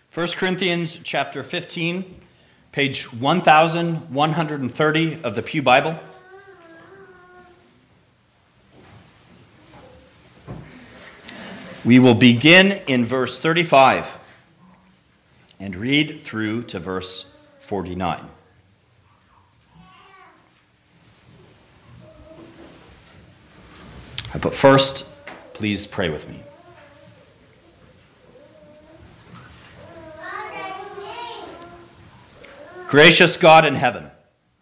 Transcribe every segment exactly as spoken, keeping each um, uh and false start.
First Corinthians chapter fifteen, page one thousand one hundred thirty of the Pew Bible. We will begin in verse thirty-five and read through to verse forty-nine. But first, please pray with me. Gracious God in heaven,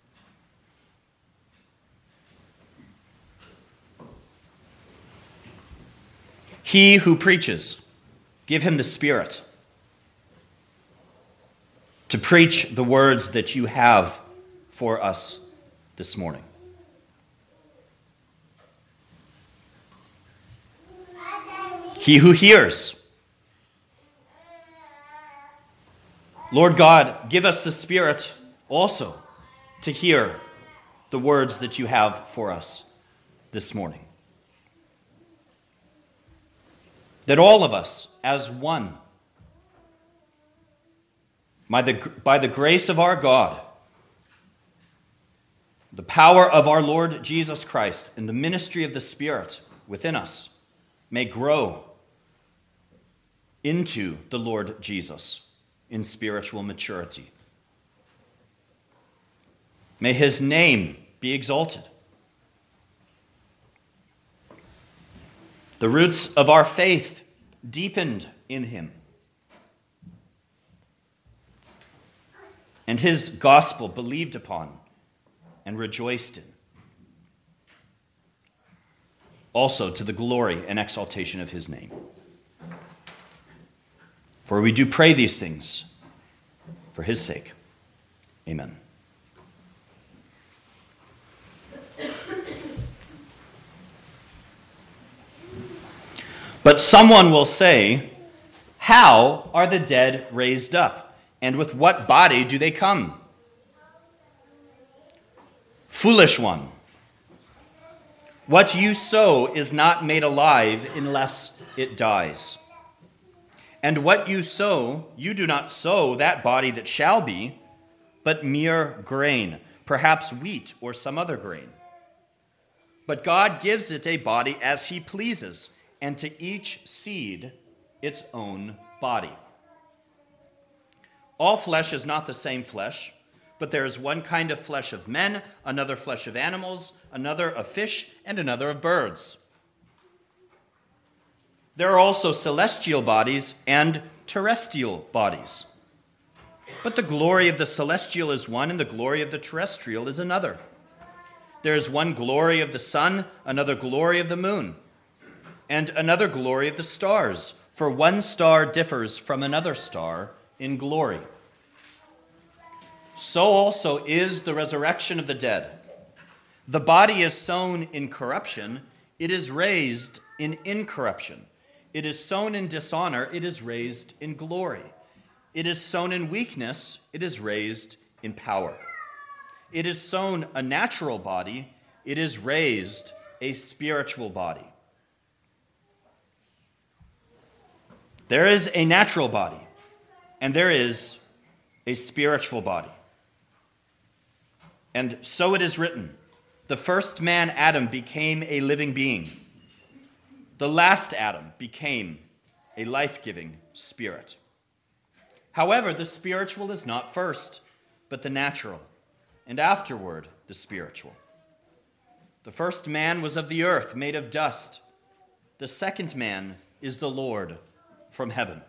He who preaches, give him the Spirit to preach the words that you have for us this morning. He who hears, Lord God, give us the Spirit also to hear the words that you have for us this morning. That all of us, as one, by the, by the grace of our God, the power of our Lord Jesus Christ, and the ministry of the Spirit within us, may grow into the Lord Jesus in spiritual maturity. May his name be exalted. The roots of our faith deepened in him, and his gospel believed upon and rejoiced in, also to the glory and exaltation of his name. For we do pray these things for his sake. Amen. But someone will say, how are the dead raised up? And with what body do they come? Foolish one, what you sow is not made alive unless it dies. And what you sow, you do not sow that body that shall be, but mere grain, perhaps wheat or some other grain. But God gives it a body as he pleases, and to each seed its own body. All flesh is not the same flesh, but there is one kind of flesh of men, another flesh of animals, another of fish, and another of birds. There are also celestial bodies and terrestrial bodies. But the glory of the celestial is one, and the glory of the terrestrial is another. There is one glory of the sun, another glory of the moon, and another glory of the stars, for one star differs from another star in glory. So also is the resurrection of the dead. The body is sown in corruption, it is raised in incorruption. It is sown in dishonor, it is raised in glory. It is sown in weakness, it is raised in power. It is sown a natural body, it is raised a spiritual body. There is a natural body, and there is a spiritual body. And so it is written, the first man, Adam, became a living being. The last Adam became a life-giving spirit. However, the spiritual is not first, but the natural, and afterward the spiritual. The first man was of the earth, made of dust. The second man is the Lord from heaven.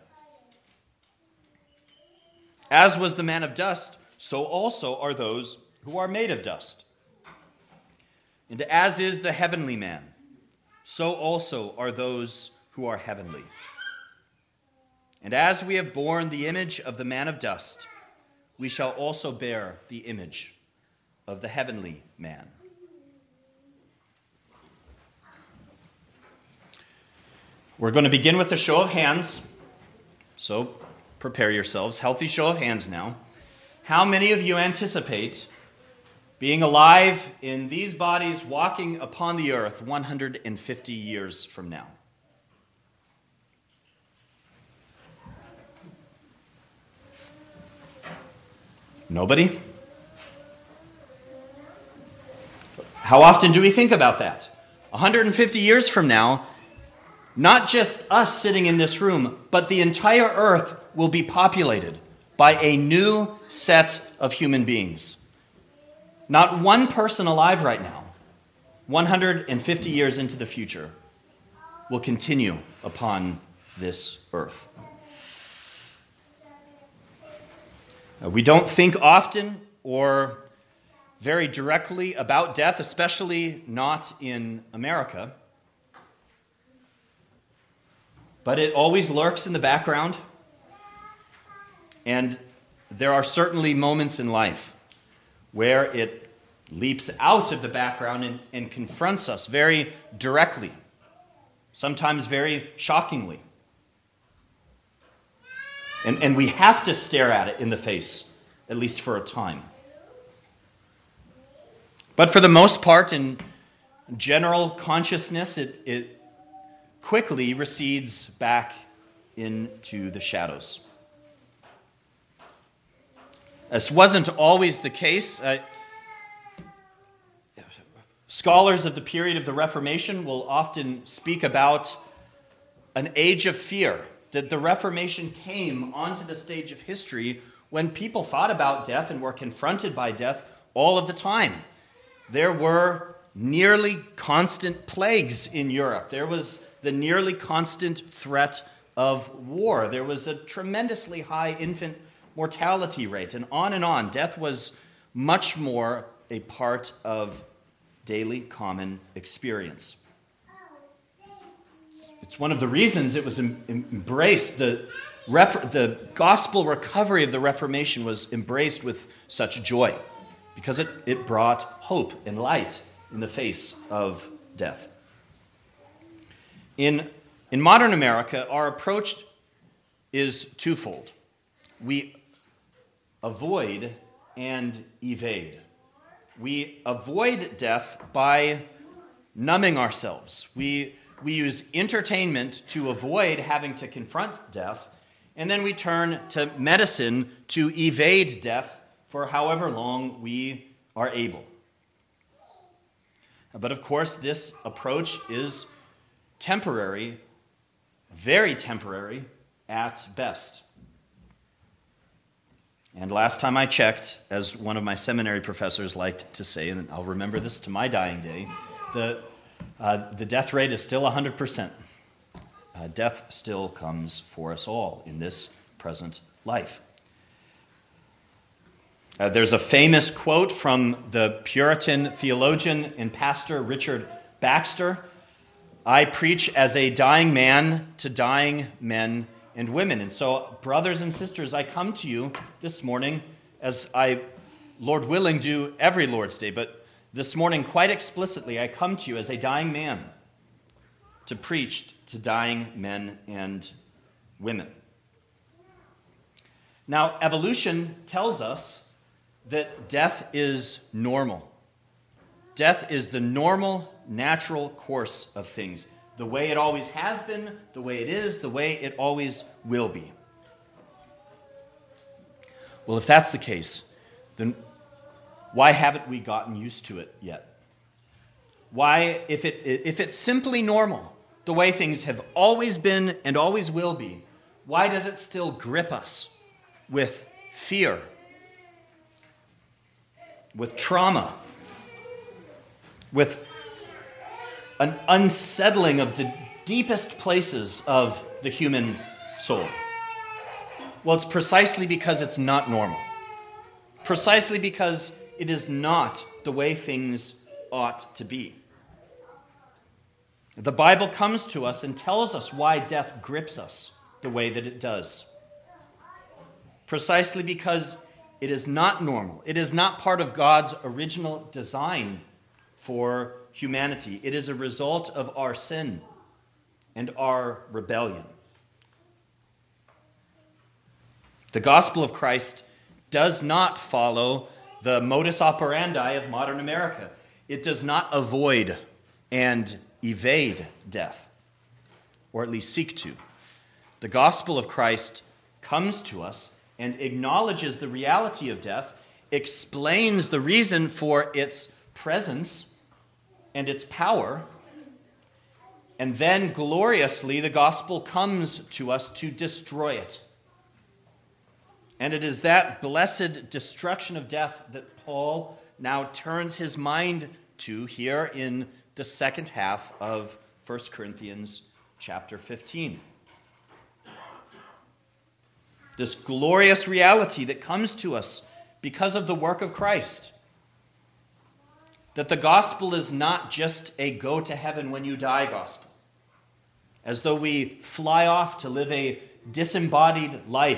As was the man of dust, so also are those who are made of dust. And as is the heavenly man, so also are those who are heavenly. And as we have borne the image of the man of dust, we shall also bear the image of the heavenly man. We're going to begin with a show of hands, so prepare yourselves. Healthy show of hands now. How many of you anticipate being alive in these bodies walking upon the earth one hundred fifty years from now? Nobody? How often do we think about that? one hundred fifty years from now, not just us sitting in this room, but the entire earth will be populated by a new set of human beings. Not one person alive right now, one hundred fifty years into the future, will continue upon this earth. Uh, we don't think often or very directly about death, especially not in America. But it always lurks in the background. And there are certainly moments in life where it leaps out of the background and, and confronts us very directly, sometimes very shockingly. And, and we have to stare at it in the face, at least for a time. But for the most part, in general consciousness, it, it quickly recedes back into the shadows. This wasn't always the case. Uh, scholars of the period of the Reformation will often speak about an age of fear, that the Reformation came onto the stage of history when people thought about death and were confronted by death all of the time. There were nearly constant plagues in Europe. There was the nearly constant threat of war. There was a tremendously high infant mortality rate, and on and on. Death was much more a part of daily common experience. It's one of the reasons it was em- embraced, the, ref- the gospel recovery of the Reformation was embraced with such joy, because it, it brought hope and light in the face of death. In, in modern America, our approach is twofold. We avoid and evade. We avoid death by numbing ourselves. We, we use entertainment to avoid having to confront death, and then we turn to medicine to evade death for however long we are able. But of course, this approach is temporary, very temporary at best. And last time I checked, as one of my seminary professors liked to say, and I'll remember this to my dying day, the, uh, the death rate is still one hundred percent. Uh, death still comes for us all in this present life. Uh, there's a famous quote from the Puritan theologian and pastor Richard Baxter. I preach as a dying man to dying men and women. And so, brothers and sisters, I come to you this morning as I, Lord willing, do every Lord's Day. But this morning, quite explicitly, I come to you as a dying man to preach to dying men and women. Now, evolution tells us that death is normal. Death is the normal, natural course of things. The way it always has been, the way it is, the way it always will be. Well, if that's the case, then why haven't we gotten used to it yet? Why, if it if it's simply normal, the way things have always been and always will be, why does it still grip us with fear, with trauma, with an unsettling of the deepest places of the human soul? Well, it's precisely because it's not normal. Precisely because it is not the way things ought to be. The Bible comes to us and tells us why death grips us the way that it does. Precisely because it is not normal. It is not part of God's original design for humanity. It is a result of our sin and our rebellion. The gospel of Christ does not follow the modus operandi of modern America. It does not avoid and evade death, or at least seek to. The gospel of Christ comes to us and acknowledges the reality of death explains the reason for its presence and its power. And then gloriously, the gospel comes to us to destroy it. And it is that blessed destruction of death that Paul now turns his mind to here in the second half of First Corinthians chapter fifteen. This glorious reality that comes to us because of the work of Christ. That the gospel is not just a go to heaven when you die gospel. As though we fly off to live a disembodied life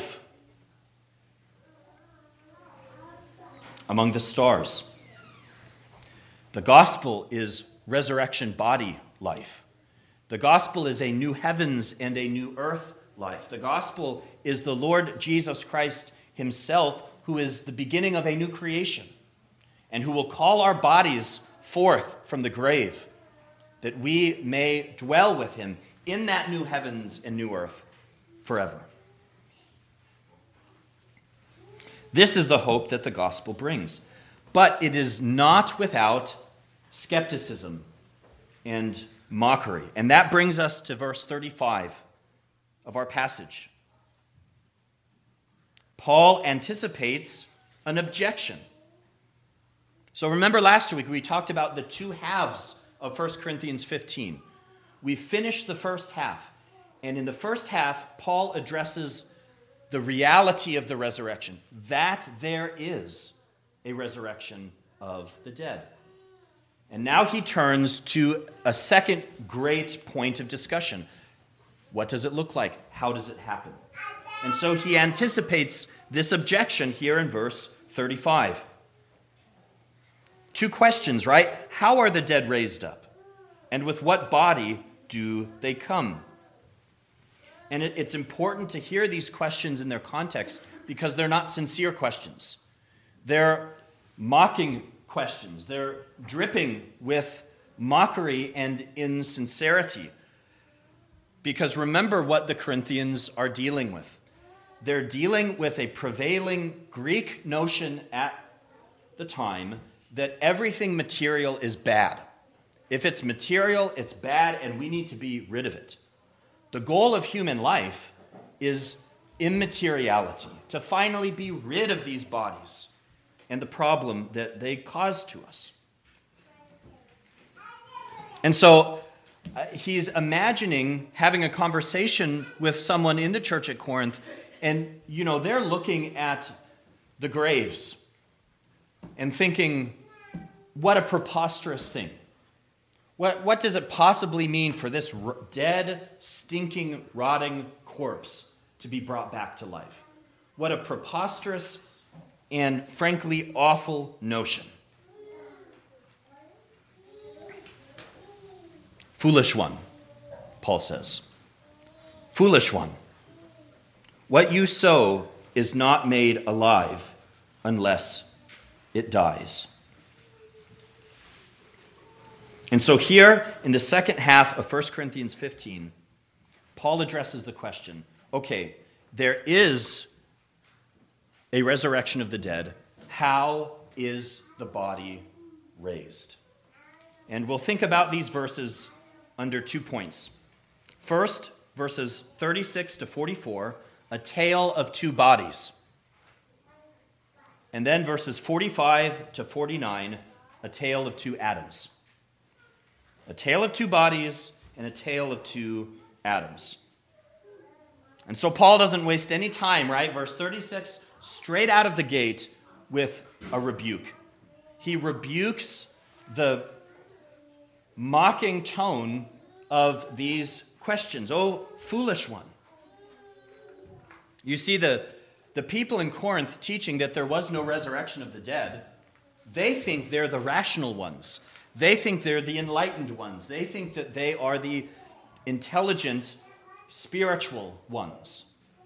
among the stars. The gospel is resurrection body life. The gospel is a new heavens and a new earth life. The gospel is the Lord Jesus Christ himself, who is the beginning of a new creation and who will call our bodies forth from the grave, that we may dwell with him in that new heavens and new earth forever. This is the hope that the gospel brings. But it is not without skepticism and mockery. And that brings us to verse thirty-five of our passage. Paul anticipates an objection. So remember last week we talked about the two halves of First Corinthians fifteen. We finished the first half. And in the first half, Paul addresses the reality of the resurrection, that there is a resurrection of the dead. And now he turns to a second great point of discussion. What does it look like? How does it happen? And so he anticipates this objection here in verse thirty-five. Two questions, right? How are the dead raised up? And with what body do they come? And it, it's important to hear these questions in their context because they're not sincere questions. They're mocking questions. They're dripping with mockery and insincerity. Because remember what the Corinthians are dealing with. They're dealing with a prevailing Greek notion at the time that everything material is bad. If it's material, it's bad, and we need to be rid of it. The goal of human life is immateriality, to finally be rid of these bodies and the problem that they cause to us. And so uh, he's imagining having a conversation with someone in the church at Corinth, and, you know, they're looking at the graves and thinking, what a preposterous thing. What, what does it possibly mean for this r- dead, stinking, rotting corpse to be brought back to life? What a preposterous and frankly awful notion. Foolish one, Paul says. Foolish one. What you sow is not made alive unless it dies. And so here, in the second half of First Corinthians fifteen, Paul addresses the question, okay, there is a resurrection of the dead. How is the body raised? And we'll think about these verses under two points. First, verses thirty-six to forty-four, a tale of two bodies. And then verses forty-five to forty-nine, a tale of two Adams. A tale of two bodies and a tale of two Adams. And so Paul doesn't waste any time, right? Verse thirty-six, straight out of the gate with a rebuke. He rebukes the mocking tone of these questions. Oh, foolish one. You see, the, the people in Corinth teaching that there was no resurrection of the dead, they think they're the rational ones. They think they're the enlightened ones. They think that they are the intelligent, spiritual ones.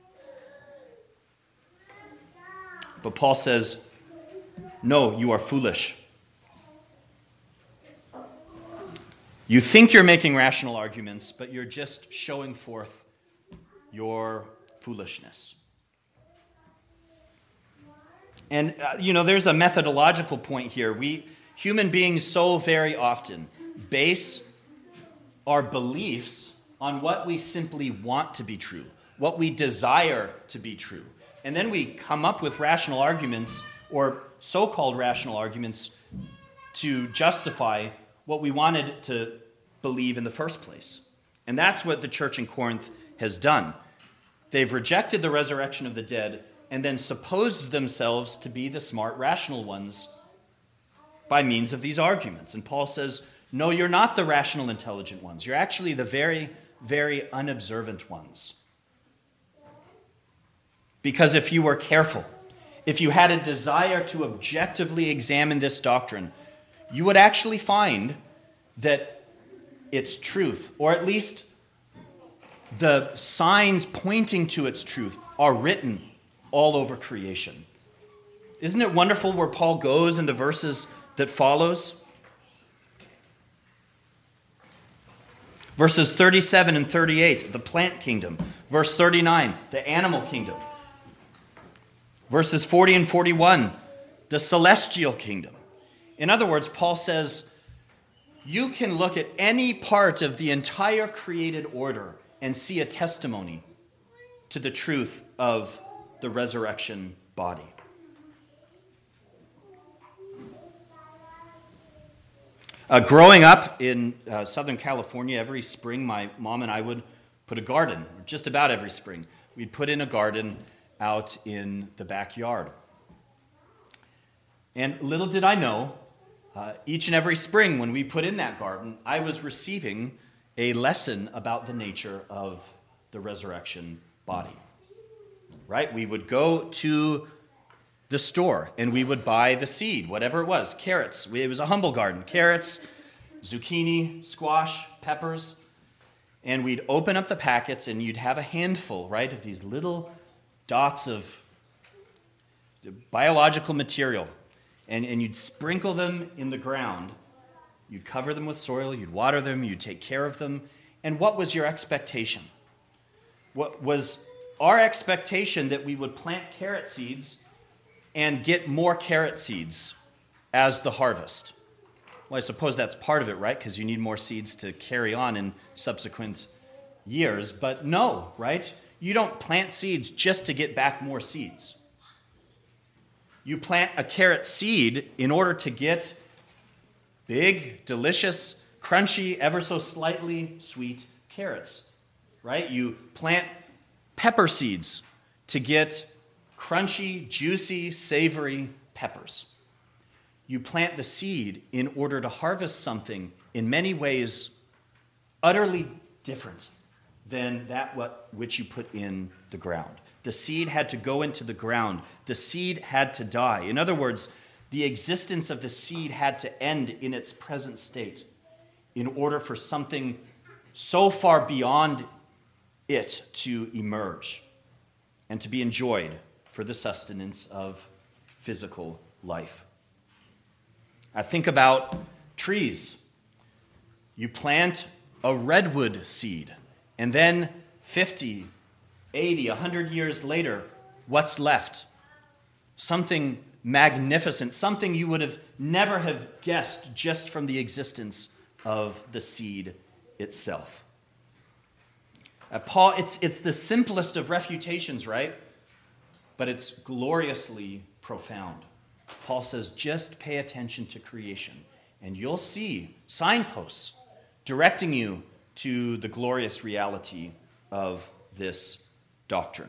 But Paul says, no, you are foolish. You think you're making rational arguments, but you're just showing forth your foolishness. And, uh, you know, there's a methodological point here. We, human beings, so very often base our beliefs on what we simply want to be true, what we desire to be true. And then we come up with rational arguments, or so-called rational arguments, to justify what we wanted to believe in the first place. And that's what the church in Corinth has done. They've rejected the resurrection of the dead and then supposed themselves to be the smart, rational ones by means of these arguments. And Paul says, no, you're not the rational, intelligent ones. You're actually the very, very unobservant ones. Because if you were careful, if you had a desire to objectively examine this doctrine, you would actually find that its truth, or at least the signs pointing to its truth, are written all over creation. Isn't it wonderful where Paul goes in the verses that follows? Verses thirty-seven and thirty-eight, the plant kingdom. Verse thirty-nine, the animal kingdom. Verses forty and forty-one, the celestial kingdom. In other words, Paul says, you can look at any part of the entire created order and see a testimony to the truth of the resurrection body. Uh, growing up in uh, Southern California, every spring my mom and I would put a garden, just about every spring. We'd put in a garden out in the backyard. And little did I know, uh, each and every spring when we put in that garden, I was receiving a lesson about the nature of the resurrection body. Right? We would go to the store and we would buy the seed, whatever it was, carrots. It was a humble garden. Carrots, zucchini, squash, peppers. And we'd open up the packets and you'd have a handful, right, of these little dots of biological material. And, and you'd sprinkle them in the ground. You'd cover them with soil. You'd water them. You'd take care of them. And what was your expectation? What was our expectation that we would plant carrot seeds and get more carrot seeds as the harvest? Well, I suppose that's part of it, right? Because you need more seeds to carry on in subsequent years. But no, right? You don't plant seeds just to get back more seeds. You plant a carrot seed in order to get big, delicious, crunchy, ever so slightly sweet carrots, right? You plant pepper seeds to get crunchy, juicy, savory peppers. You plant the seed in order to harvest something in many ways utterly different than that what which you put in the ground. The seed had to go into the ground. The seed had to die. In other words, the existence of the seed had to end in its present state in order for something so far beyond it to emerge and to be enjoyed for the sustenance of physical life. I think about trees. You plant a redwood seed, and then fifty, eighty, one hundred years later, what's left? Something magnificent, something you would have never have guessed just from the existence of the seed itself. Uh, Paul, it's, it's the simplest of refutations, right? But it's gloriously profound. Paul says, just pay attention to creation, and you'll see signposts directing you to the glorious reality of this doctrine.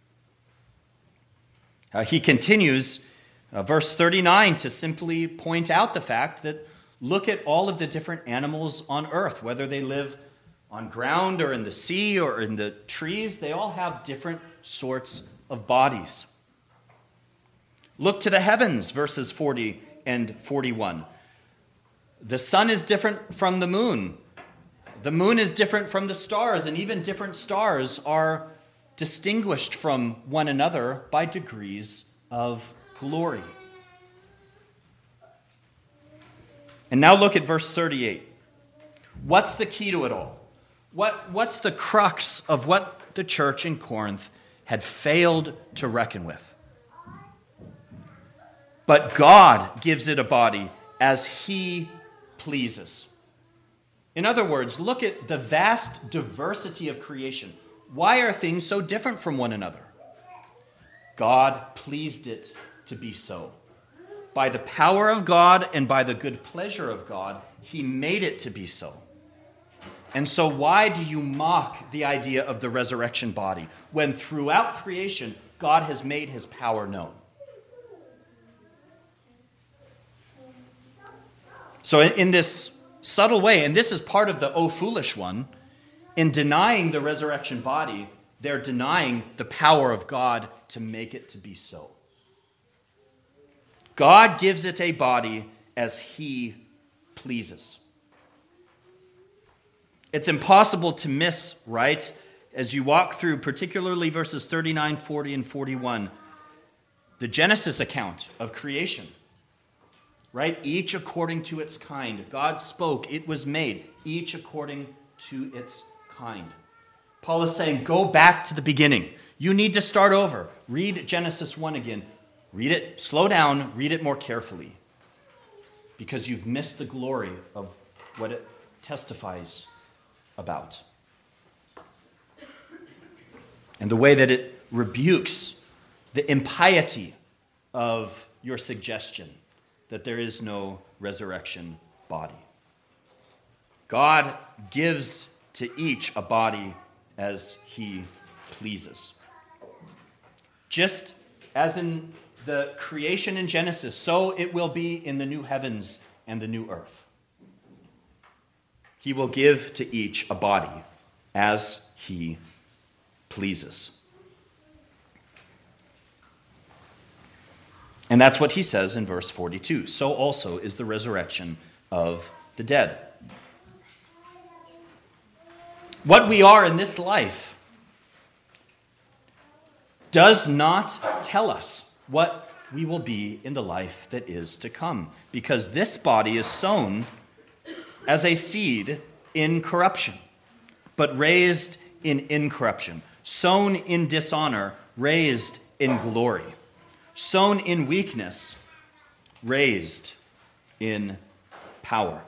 Uh, he continues, uh, verse thirty-nine, to simply point out the fact that look at all of the different animals on earth, whether they live on ground or in the sea or in the trees, they all have different sorts of bodies. Look to the heavens, verses forty and forty-one. The sun is different from the moon. The moon is different from the stars, and even different stars are distinguished from one another by degrees of glory. And now look at verse thirty-eight. What's the key to it all? What, what's the crux of what the church in Corinth had failed to reckon with? but God gives it a body as he pleases. In other words, look at the vast diversity of creation. Why are things so different from one another? God pleased it to be so. By the power of God and by the good pleasure of God, he made it to be so. And so why do you mock the idea of the resurrection body when throughout creation God has made his power known? So in this subtle way, and this is part of the oh foolish one, in denying the resurrection body, they're denying the power of God to make it to be so. God gives it a body as he pleases. It's impossible to miss, right, as you walk through particularly verses thirty-nine, forty, and forty-one, the Genesis account of creation. Right? Each according to its kind. God spoke, it was made, each according to its kind. Paul is saying, go back to the beginning. You need to start over. Read Genesis one again. Read it, slow down, read it more carefully. Because you've missed the glory of what it testifies about. And the way that it rebukes the impiety of your suggestion that there is no resurrection body. God gives to each a body as he pleases. Just as in the creation in Genesis, so it will be in the new heavens and the new earth. He will give to each a body as he pleases. And that's what he says in verse forty-two. So also is the resurrection of the dead. What we are in this life does not tell us what we will be in the life that is to come. Because this body is sown as a seed in corruption, but raised in incorruption. Sown in dishonor, raised in glory. Sown in weakness, raised in power.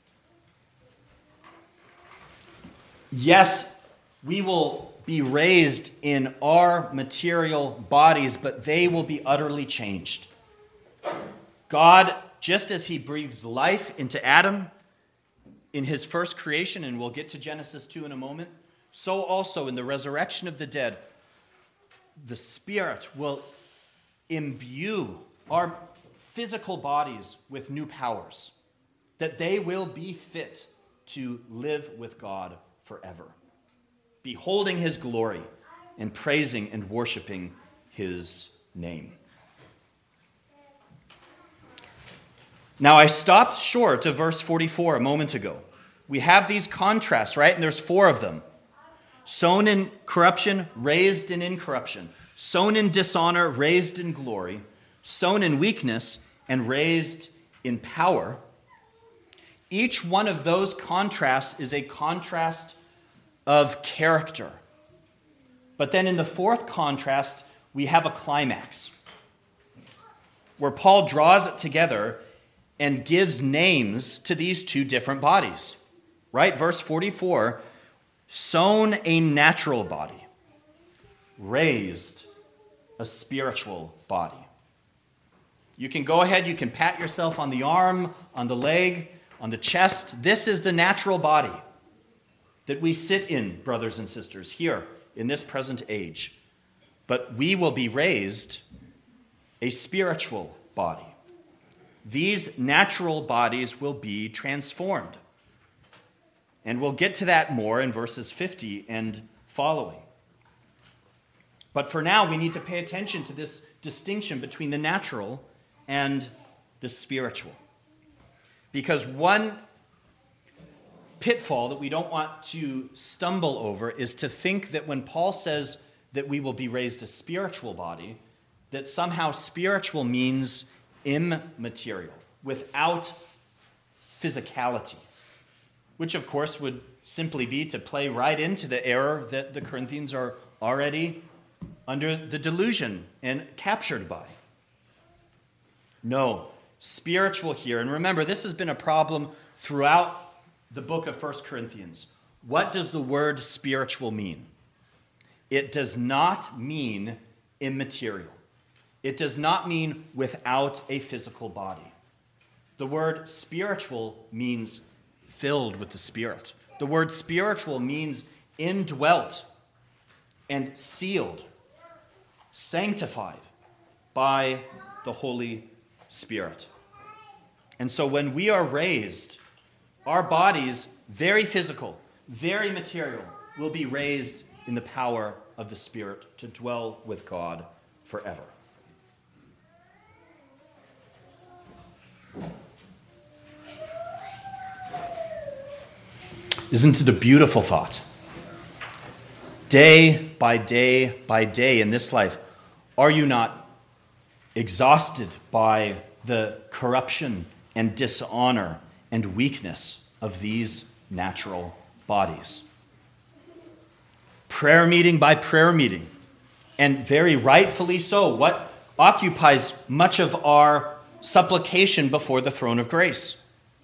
Yes, we will be raised in our material bodies, but they will be utterly changed. God, just as he breathed life into Adam in his first creation, and we'll get to Genesis two in a moment, so also in the resurrection of the dead, the Spirit will imbue our physical bodies with new powers, that they will be fit to live with God forever, beholding his glory and praising and worshiping his name. Now, I stopped short of verse forty-four a moment ago. We have these contrasts, right? And there's four of them. Sown in corruption, raised in incorruption. Sown in dishonor, raised in glory. Sown in weakness, and raised in power. Each one of those contrasts is a contrast of character. But then in the fourth contrast, we have a climax, where Paul draws it together and gives names to these two different bodies. Right? Verse forty-four, sown a natural body, raised a spiritual body. You can go ahead, you can pat yourself on the arm, on the leg, on the chest. This is the natural body that we sit in, brothers and sisters, here in this present age. But we will be raised a spiritual body. These natural bodies will be transformed. And we'll get to that more in verses fifty and following. But for now, we need to pay attention to this distinction between the natural and the spiritual. Because one pitfall that we don't want to stumble over is to think that when Paul says that we will be raised a spiritual body, that somehow spiritual means immaterial, without physicality. Which, of course, would simply be to play right into the error that the Corinthians are already under the delusion and captured by. No, spiritual here. And remember, this has been a problem throughout the book of First Corinthians. What does the word spiritual mean? It does not mean immaterial. It does not mean without a physical body. The word spiritual means filled with the Spirit. The word spiritual means indwelt and sealed, sanctified by the Holy Spirit. And so when we are raised, our bodies, very physical, very material, will be raised in the power of the Spirit to dwell with God forever. Isn't it a beautiful thought? Day by day by day in this life, are you not exhausted by the corruption and dishonor and weakness of these natural bodies? Prayer meeting by prayer meeting, and very rightfully so, what occupies much of our supplication before the throne of grace?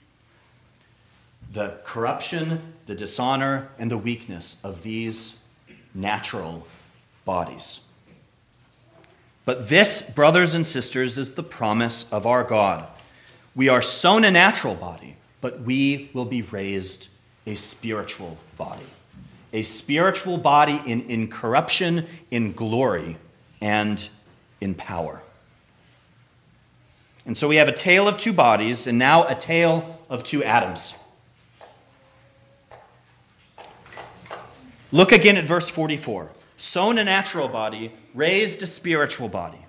The corruption, the dishonor, and the weakness of these natural bodies. But this, brothers and sisters, is the promise of our God. We are sown a natural body, but we will be raised a spiritual body. A spiritual body in incorruption, in glory, and in power. And so we have a tale of two bodies, and now a tale of two Adams. Look again at verse forty-four. Sown a natural body, raised a spiritual body.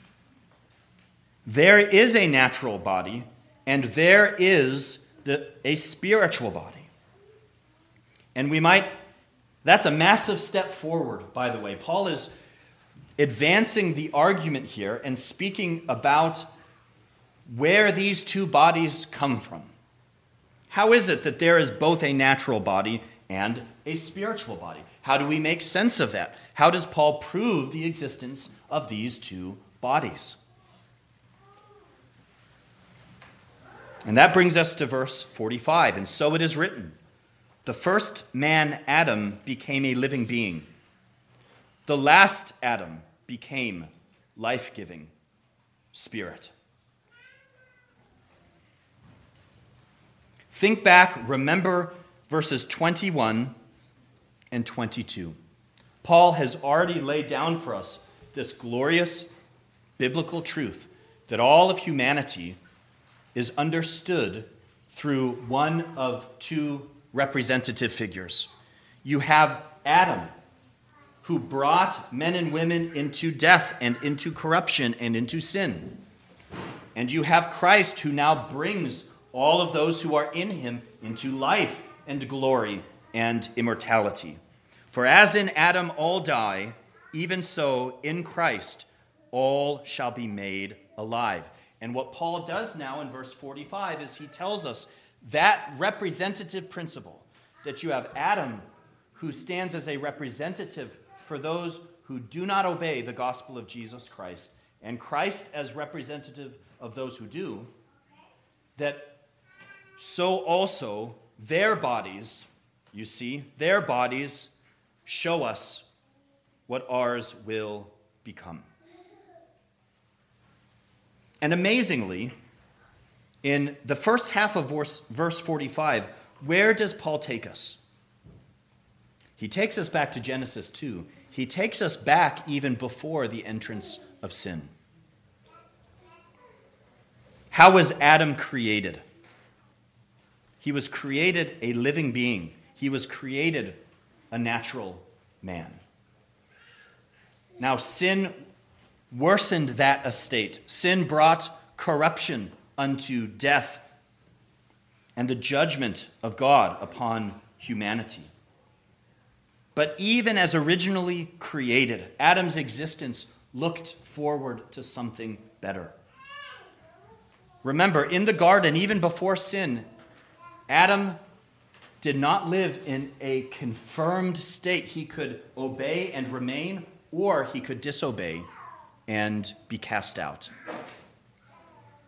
There is a natural body, and there is the, a spiritual body. And we might, that's a massive step forward, by the way. Paul is advancing the argument here and speaking about where these two bodies come from. How is it that there is both a natural body and a spiritual body? How do we make sense of that? How does Paul prove the existence of these two bodies? And that brings us to verse forty-five. And so it is written, the first man, Adam, became a living being. The last Adam became life-giving spirit. Think back, remember verses twenty-one and twenty-two. Paul has already laid down for us this glorious biblical truth that all of humanity is understood through one of two representative figures. You have Adam, who brought men and women into death and into corruption and into sin. And you have Christ, who now brings all of those who are in him into life and glory and immortality. For as in Adam all die, even so in Christ all shall be made alive. And what Paul does now in verse forty-five is he tells us that representative principle, that you have Adam, who stands as a representative for those who do not obey the gospel of Jesus Christ, and Christ as representative of those who do, that so also their bodies, you see, their bodies show us what ours will become. And amazingly, in the first half of verse, verse forty-five, where does Paul take us? He takes us back to Genesis two. He takes us back even before the entrance of sin. How was Adam created? He was created a living being. He was created a natural man. Now, sin worsened that estate. Sin brought corruption unto death and the judgment of God upon humanity. But even as originally created, Adam's existence looked forward to something better. Remember, in the garden, even before sin, Adam did not live in a confirmed state. He could obey and remain, or he could disobey and be cast out.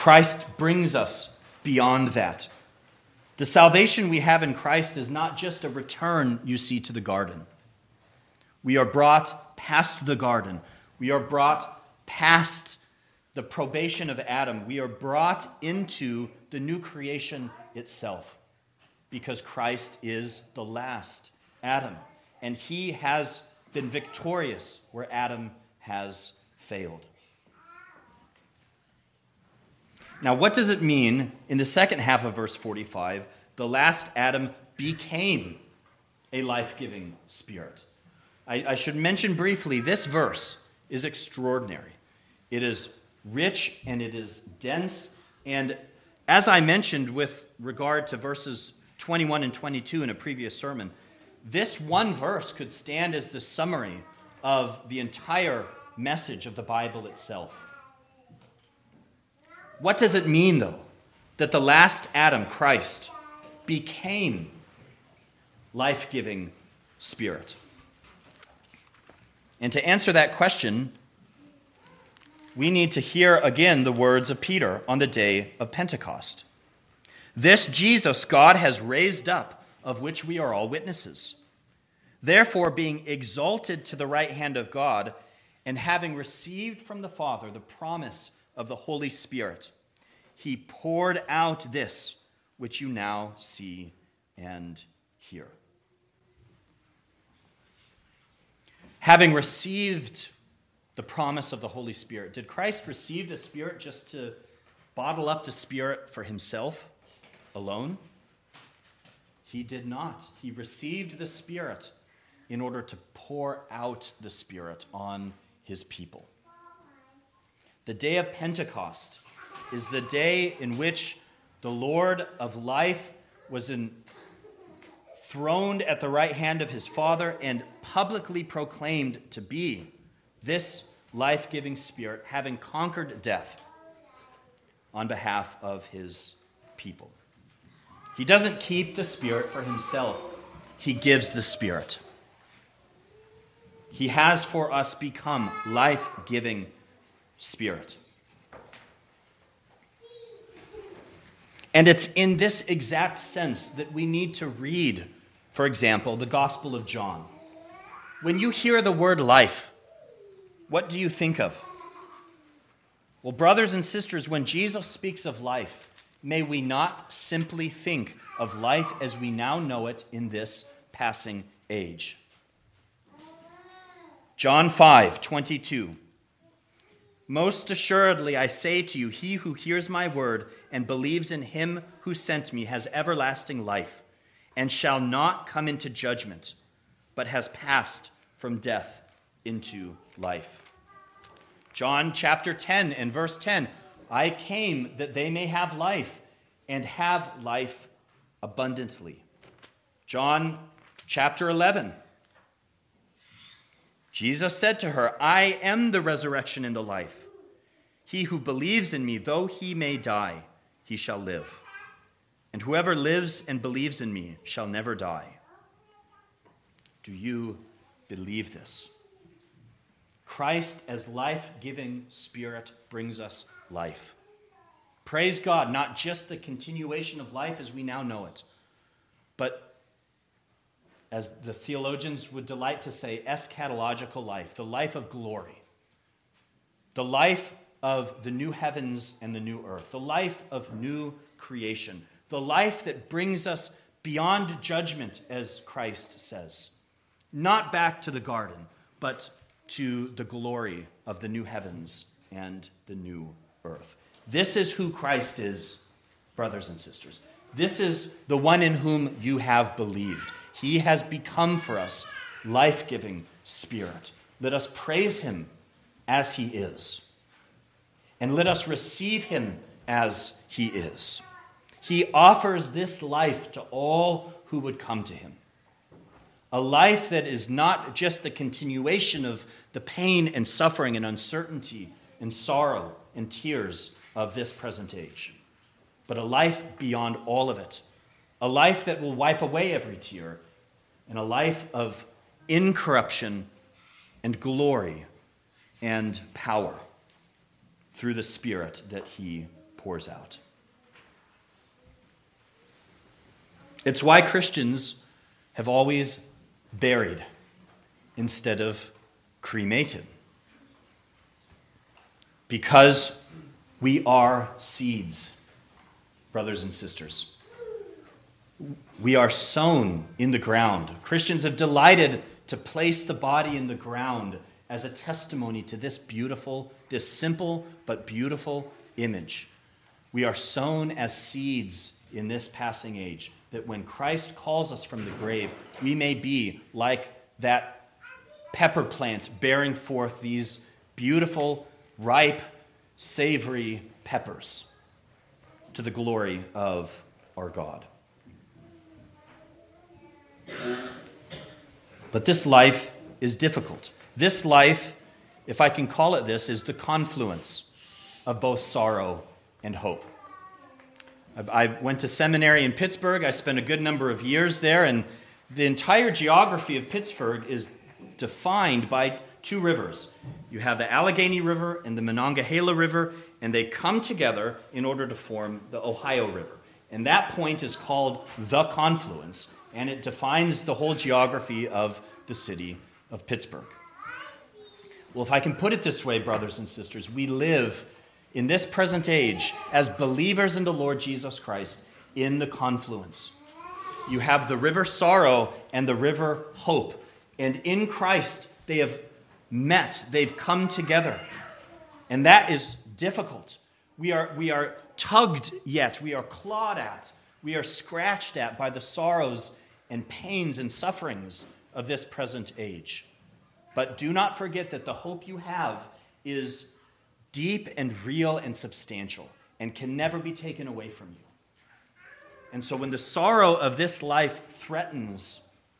Christ brings us beyond that. The salvation we have in Christ is not just a return, you see, to the garden. We are brought past the garden. We are brought past the probation of Adam. We are brought into the new creation itself, because Christ is the last Adam, and he has been victorious where Adam has failed. Now, what does it mean in the second half of verse forty-five, the last Adam became a life-giving spirit? I, I should mention briefly, this verse is extraordinary. It is rich and it is dense, and as I mentioned with regard to verses twenty-one and twenty-two in a previous sermon, this one verse could stand as the summary of the entire message of the Bible itself. What does it mean, though, that the last Adam, Christ, became life-giving spirit? And to answer that question, we need to hear again the words of Peter on the day of Pentecost. This Jesus God has raised up, of which we are all witnesses. Therefore, being exalted to the right hand of God, and having received from the Father the promise of the Holy Spirit, he poured out this which you now see and hear. Having received the promise of the Holy Spirit, did Christ receive the Spirit just to bottle up the Spirit for himself alone? He did not. He received the Spirit in order to pour out the Spirit on his people. The day of Pentecost is the day in which the Lord of life was enthroned at the right hand of his Father and publicly proclaimed to be this life-giving Spirit, having conquered death on behalf of his people. He doesn't keep the Spirit for himself. He gives the Spirit. He has for us become life-giving Spirit. And it's in this exact sense that we need to read, for example, the Gospel of John. When you hear the word life, what do you think of? Well, brothers and sisters, when Jesus speaks of life, may we not simply think of life as we now know it in this passing age. John five twenty-two. Most assuredly, I say to you, he who hears my word and believes in him who sent me has everlasting life, and shall not come into judgment, but has passed from death into life. John chapter ten and verse ten. I came that they may have life, and have life abundantly. John chapter eleven. Jesus said to her, I am the resurrection and the life. He who believes in me, though he may die, he shall live. And whoever lives and believes in me shall never die. Do you believe this? Christ as life-giving Spirit brings us life. Praise God, not just the continuation of life as we now know it, but as the theologians would delight to say, eschatological life, the life of glory, the life of the new heavens and the new earth, the life of new creation, the life that brings us beyond judgment, as Christ says, not back to the garden, but to the glory of the new heavens and the new earth. This is who Christ is, brothers and sisters. This is the one in whom you have believed. He has become for us life-giving Spirit. Let us praise him as he is. And let us receive him as he is. He offers this life to all who would come to him. A life that is not just the continuation of the pain and suffering and uncertainty and sorrow and tears of this present age, but a life beyond all of it. A life that will wipe away every tear, and a life of incorruption and glory and power through the Spirit that he pours out. It's why Christians have always buried instead of cremated. Because we are seeds, brothers and sisters. We are sown in the ground. Christians have delighted to place the body in the ground as a testimony to this beautiful, this simple but beautiful image. We are sown as seeds in this passing age, that when Christ calls us from the grave, we may be like that pepper plant bearing forth these beautiful, ripe, savory peppers to the glory of our God. But this life is difficult. This life, if I can call it this, is the confluence of both sorrow and hope. I went to seminary in Pittsburgh. I spent a good number of years there, and the entire geography of Pittsburgh is defined by two rivers. You have the Allegheny River and the Monongahela River, and they come together in order to form the Ohio River. And that point is called the confluence, and it defines the whole geography of the city of Pittsburgh. Well, if I can put it this way, brothers and sisters, we live in this present age as believers in the Lord Jesus Christ in the confluence. You have the river sorrow and the river hope. And in Christ, they have met. They've come together. And that is difficult. We are, we are tugged yet. We are clawed at. We are scratched at by the sorrows and pains and sufferings of this present age. But do not forget that the hope you have is deep and real and substantial and can never be taken away from you. And so when the sorrow of this life threatens,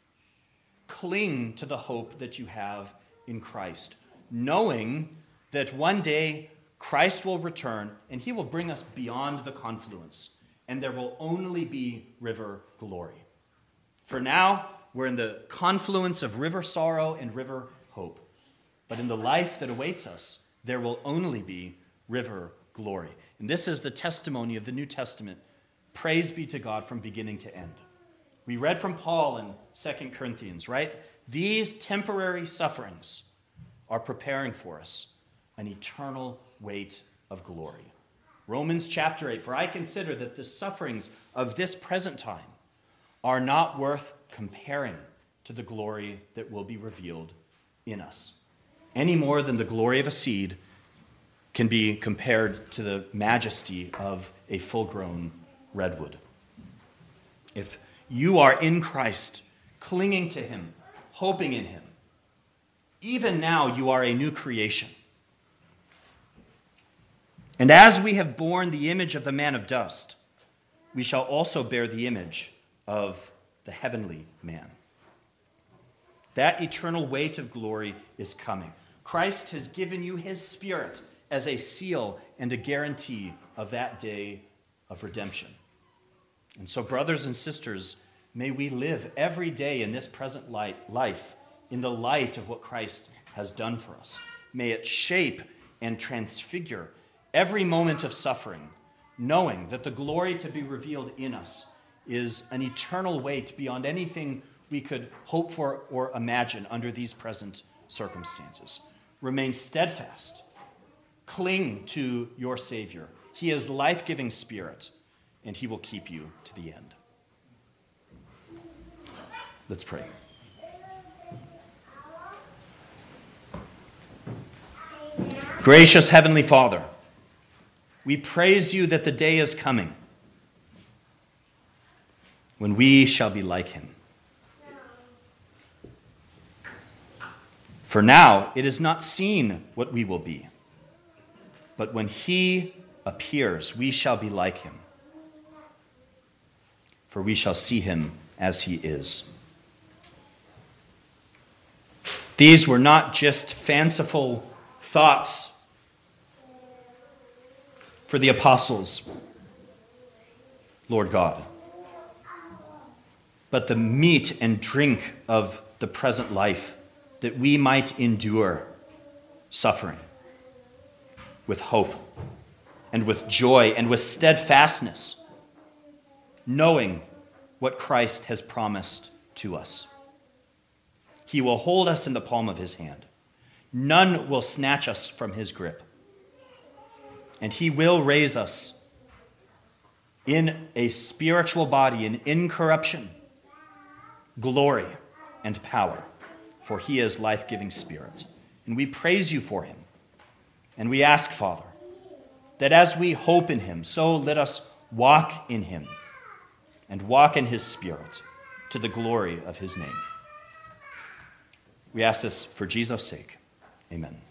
cling to the hope that you have in Christ, knowing that one day Christ will return and he will bring us beyond the confluence, and there will only be river glory. For now, we're in the confluence of river sorrow and river hope. But in the life that awaits us, there will only be river glory. And this is the testimony of the New Testament. Praise be to God from beginning to end. We read from Paul in Second Corinthians, right? These temporary sufferings are preparing for us an eternal weight of glory. Romans chapter eight, for I consider that the sufferings of this present time are not worth comparing to the glory that will be revealed in us, any more than the glory of a seed can be compared to the majesty of a full-grown redwood. If you are in Christ, clinging to him, hoping in him, even now you are a new creation. And as we have borne the image of the man of dust, we shall also bear the image of the heavenly man. That eternal weight of glory is coming. Christ has given you his Spirit as a seal and a guarantee of that day of redemption. And so, brothers and sisters, may we live every day in this present light, life in the light of what Christ has done for us. May it shape and transfigure every moment of suffering, knowing that the glory to be revealed in us is an eternal weight beyond anything we could hope for or imagine under these present circumstances. Remain steadfast. Cling to your Savior. He is life-giving Spirit, and he will keep you to the end. Let's pray. Gracious Heavenly Father, we praise you that the day is coming when we shall be like him. For now, it is not seen what we will be. But when he appears, we shall be like him. For we shall see him as he is. These were not just fanciful thoughts for the apostles, Lord God, but the meat and drink of the present life, that we might endure suffering with hope and with joy and with steadfastness, knowing what Christ has promised to us. He will hold us in the palm of his hand. None will snatch us from his grip. And he will raise us in a spiritual body in incorruption, glory, and power, for he is life-giving Spirit. And we praise you for him. And we ask, Father, that as we hope in him, so let us walk in him and walk in his Spirit to the glory of his name. We ask this for Jesus' sake. Amen.